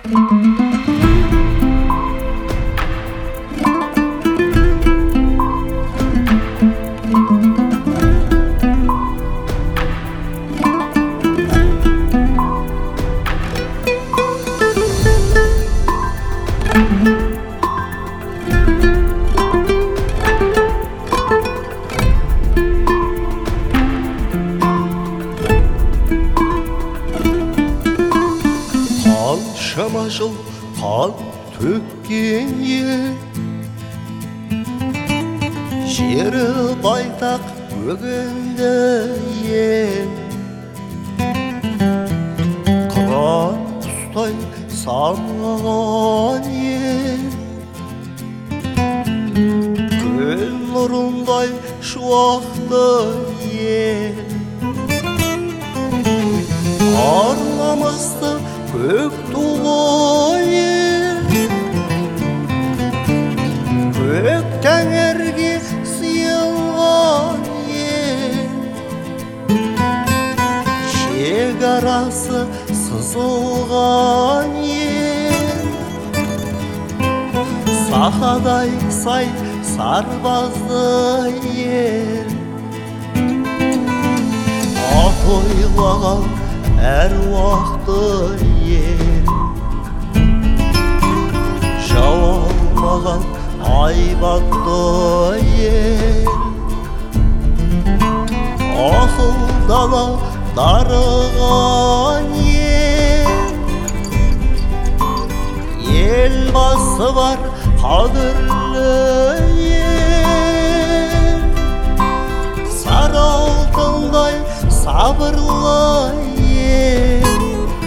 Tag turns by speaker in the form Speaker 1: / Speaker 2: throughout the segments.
Speaker 1: Қаншама жыл қан төккен ел, жері байтақ көгенді ел. Қыран құстай самғаған ел, күн нұрындай шуақты ел. Арламасты көк тулы ел, көк тәңірге сыйылған ел. Шекарасы сызылған ел, сахадай сай сарбазды ел. Ат ойлаған әруақты ел, жауалмаған айбатты ел. Ақыл дала дарыған ел, елбасы бар қадірлі ел. Сары алтындай сабырлы ел,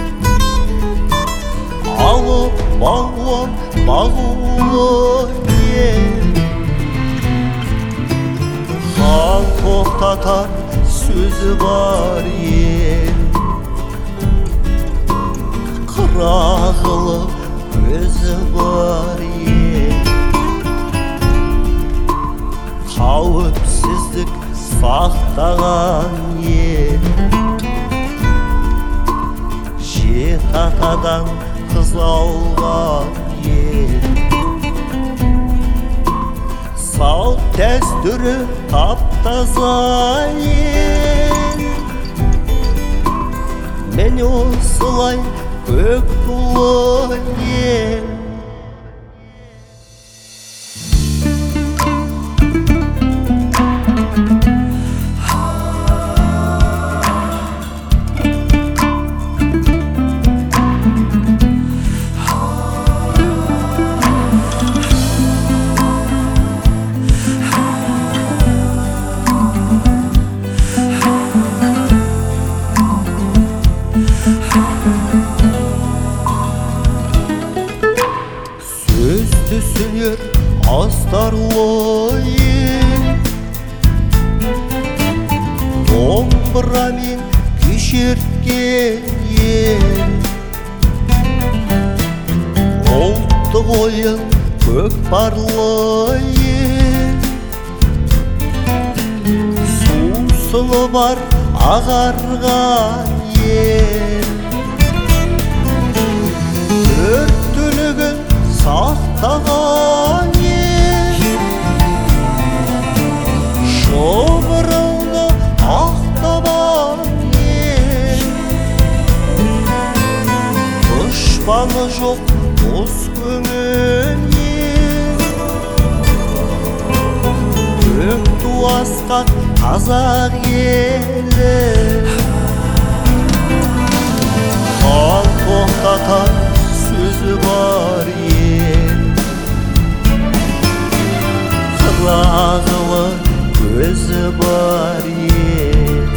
Speaker 1: алып бағуам бағулы ел. Хан тоқтатар сөзі бар ел, қырағылы өзі бар ел. Қауіпсіздік сақтаған ел, жеті атадан қыз алған ел. Салт дәстүрі таптаза ел, мен осылай көк тулы ел. Түсінер астарлы ел, домбырамен күй шерткен ел. Ұлттық ойын көкпарлы ел, сусыны бар ағарған ел. Төрттілігін сақтаған ел, шұбырынды ақтабан ел. Дұшпаны жоқ дос көңіл ел, көк ту асқан қазақ елі. Хан тоқтатар сөзі бар ел, қырағылы көзі бар ел.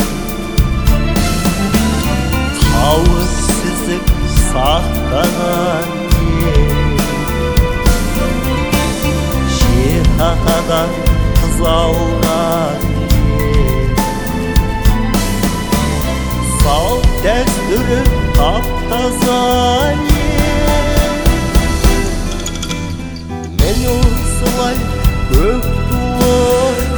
Speaker 1: Қауіпсіздік сақтаған ел, жеті атадан қыз алған ел. Салт дәстүрі таптаза ел, мен осылай көк тулы